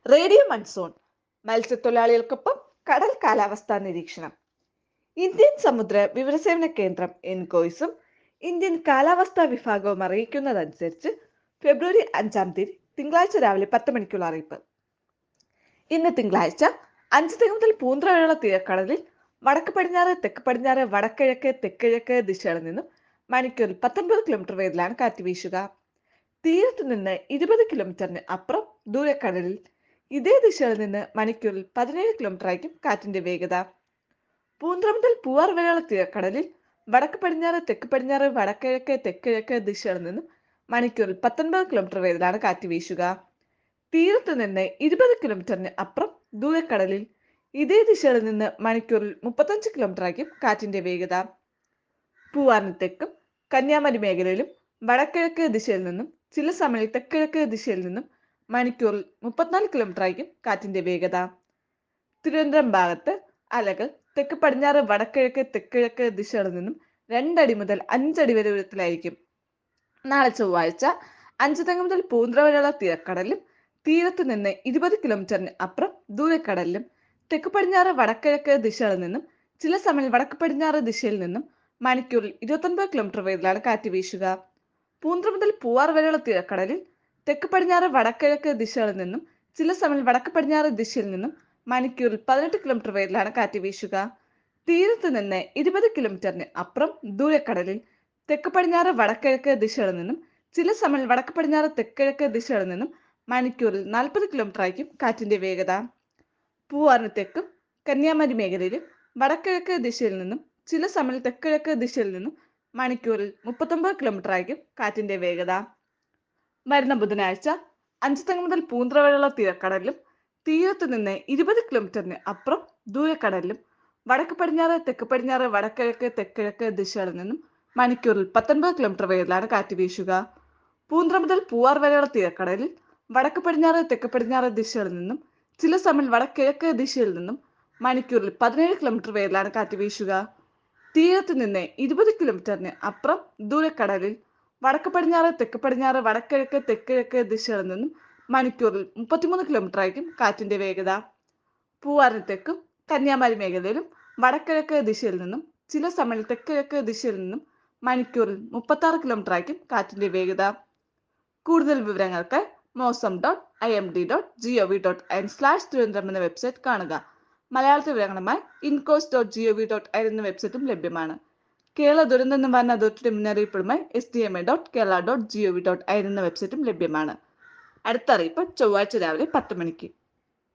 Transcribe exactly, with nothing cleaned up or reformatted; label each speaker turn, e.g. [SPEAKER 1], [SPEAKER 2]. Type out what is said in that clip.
[SPEAKER 1] Radio monsoon മത്സ്യത്തൊഴിലാളികൾക്കൊപ്പം കടൽ കാലാവസ്ഥാ നിരീക്ഷണം. ഇന്ത്യൻ സമുദ്ര വിവരസേവന കേന്ദ്രം എൻകോയ്സും ഇന്ത്യൻ കാലാവസ്ഥാ വിഭാഗവും അറിയിക്കുന്നതനുസരിച്ച് ഫെബ്രുവരി അഞ്ചാം തീയതി തിങ്കളാഴ്ച രാവിലെ പത്ത് മണിക്കുള്ള അറിയിപ്പ്. ഇന്ന് തിങ്കളാഴ്ച അഞ്ച് തെങ്ങ് മുതൽ പൂന്തറ വരെയുള്ള തീരക്കടലിൽ വടക്ക് പടിഞ്ഞാറ് തെക്ക് പടിഞ്ഞാറ് വടക്കിഴക്ക് തെക്കിഴക്ക് ദിശകളിൽ നിന്നും മണിക്കൂറിൽ പത്തൊൻപത് കിലോമീറ്റർ വേഗത്തിലാണ് കാറ്റ് വീശുക. തീരത്ത് നിന്ന് ഇരുപത് കിലോമീറ്ററിന് അപ്പുറം ദൂരക്കടലിൽ ഇതേ ദിശയിൽ നിന്ന് മണിക്കൂറിൽ പതിനേഴ് കിലോമീറ്റർ ആയിരിക്കും കാറ്റിന്റെ വേഗത. പൂന്തറ മുതൽ പൂവാർ വരെയുള്ള തീരക്കടലിൽ വടക്ക് പടിഞ്ഞാറ് തെക്ക് പടിഞ്ഞാറ് വടക്കിഴക്ക് തെക്കിഴക്ക് ദിശകളിൽ നിന്നും മണിക്കൂറിൽ പത്തൊൻപത് കിലോമീറ്റർ വേഗത്തിലാണ് കാറ്റ് വീശുക. തീരത്ത് നിന്ന് ഇരുപത് കിലോമീറ്ററിന് അപ്പുറം ദൂരക്കടലിൽ ഇതേ ദിശയിൽ നിന്ന് മണിക്കൂറിൽ മുപ്പത്തഞ്ച് കിലോമീറ്റർ ആയിരിക്കും കാറ്റിന്റെ വേഗത. പൂവാറിന് തെക്കും കന്യാകുമാരി മേഖലയിലും വടക്കിഴക്ക് ദിശയിൽ നിന്നും ചില സമയങ്ങളിൽ തെക്കിഴക്ക് ദിശയിൽ നിന്നും മണിക്കൂറിൽ മുപ്പത്തിനാല് കിലോമീറ്റർ ആയിരിക്കും കാറ്റിന്റെ വേഗത. തിരുവനന്തപുരം ഭാഗത്ത് അലകൾ തെക്ക് പടിഞ്ഞാറ് വടക്കിഴക്ക് തെക്കിഴക്ക് ദിശകളിൽ നിന്നും രണ്ടടി മുതൽ അഞ്ചടി വരെ ഉയരത്തിലായിരിക്കും. നാളെ ചൊവ്വാഴ്ച അഞ്ച് തെങ്ങ് മുതൽ പൂന്തറ വരെയുള്ള തീരക്കടലിലും തീരത്ത് നിന്ന് ഇരുപത് കിലോമീറ്ററിന് അപ്പുറം ദൂരക്കടലിലും തെക്ക് പടിഞ്ഞാറ് വടക്കിഴക്ക് ദിശകളിൽ നിന്നും ചില സമയം വടക്ക് പടിഞ്ഞാറ് ദിശയിൽ നിന്നും മണിക്കൂറിൽ ഇരുപത്തൊൻപത് കിലോമീറ്റർ വേഗത്തിലാണ് കാറ്റ് വീശുക. പൂന്തറ മുതൽ പൂവാർ വരെയുള്ള തീരക്കടലിൽ തെക്ക് പടിഞ്ഞാറ് വടക്കിഴക്ക് ദിശകളിൽ നിന്നും ചില സമയം വടക്ക് പടിഞ്ഞാറ് ദിശയിൽ നിന്നും മണിക്കൂറിൽ പതിനെട്ട് കിലോമീറ്റർ വേഗത്തിലാണ് കാറ്റ് വീശുക. തീരത്ത് നിന്ന് ഇരുപത് കിലോമീറ്ററിന് അപ്പുറം ദൂരക്കടലിൽ തെക്ക് പടിഞ്ഞാറ് വടക്കിഴക്ക് ദിശകളിൽ നിന്നും ചില സമയം വടക്ക് പടിഞ്ഞാറ് തെക്കിഴക്ക് ദിശകളിൽ നിന്നും മണിക്കൂറിൽ നാൽപ്പത് കിലോമീറ്റർ ആയിരിക്കും കാറ്റിന്റെ വേഗത. പൂവാറിന് തെക്കും കന്യാകുമാരി മേഖലയിലും വടക്കിഴക്ക് ദിശയിൽ നിന്നും ചില സമയം തെക്കിഴക്ക് ദിശയിൽ നിന്നും മണിക്കൂറിൽ മുപ്പത്തൊമ്പത് കിലോമീറ്റർ ആയിരിക്കും കാറ്റിന്റെ വേഗത. വരുന്ന ബുധനാഴ്ച അഞ്ച് തെങ്ങ് മുതൽ പൂന്തറ വരെയുള്ള തീരക്കടലിലും തീരത്ത് നിന്ന് ഇരുപത് കിലോമീറ്ററിന് അപ്പുറം ദൂരക്കടലിലും വടക്ക് പടിഞ്ഞാറ് തെക്ക് പടിഞ്ഞാറ് വടക്കിഴക്ക് തെക്കിഴക്ക് ദിശകളിൽ നിന്നും മണിക്കൂറിൽ പത്തൊൻപത് കിലോമീറ്റർ വേഗത്തിലാണ് കാറ്റ് വീശുക. പൂന്തറ മുതൽ പൂവാർ വരെയുള്ള തീരക്കടലിൽ വടക്ക് പടിഞ്ഞാറ് തെക്ക് പടിഞ്ഞാറ് ദിശകളിൽ നിന്നും ചില സമയം വടക്കിഴക്ക് ദിശയിൽ നിന്നും മണിക്കൂറിൽ പതിനേഴ് കിലോമീറ്റർ വേഗത്തിലാണ് കാറ്റ് വീശുക. തീരത്ത് നിന്ന് ഇരുപത് കിലോമീറ്ററിന് അപ്പുറം ദൂരക്കടലിൽ വടക്ക് പടിഞ്ഞാറ് തെക്ക് പടിഞ്ഞാറ് വടക്കിഴക്ക് തെക്കിഴക്ക് ദിശകളിൽ നിന്നും മണിക്കൂറിൽ മുപ്പത്തിമൂന്ന് കിലോമീറ്റർ ആയിരിക്കും കാറ്റിന്റെ വേഗത. പൂവാറിന് തെക്കും കന്യാകുമാരി മേഖലയിലും വടക്കിഴക്ക് ദിശയിൽ നിന്നും ചില സമയം തെക്കിഴക്ക് ദിശയിൽ നിന്നും മണിക്കൂറിൽ മുപ്പത്തി ആറ് കിലോമീറ്റർ ആയിരിക്കും കാറ്റിന്റെ വേഗത. കൂടുതൽ വിവരങ്ങൾക്ക് mausam dot I M D dot G O V dot I N slash Thiruvananthapuram എന്ന വെബ്സൈറ്റ് കാണുക. മലയാളത്തിൽ വിവരങ്ങളുമായി INCOIS dot G O V dot I N എന്ന വെബ്സൈറ്റും ലഭ്യമാണ്. കേരള ദുരന്ത നിവാരണ അതോറിറ്റിയുടെ മുന്നറിയിപ്പുമായി S D M A dot Kerala dot G O V dot I N എന്ന വെബ്സൈറ്റും ലഭ്യമാണ്. അടുത്ത അറിയിപ്പ് ചൊവ്വാഴ്ച രാവിലെ പത്ത് മണിക്ക്.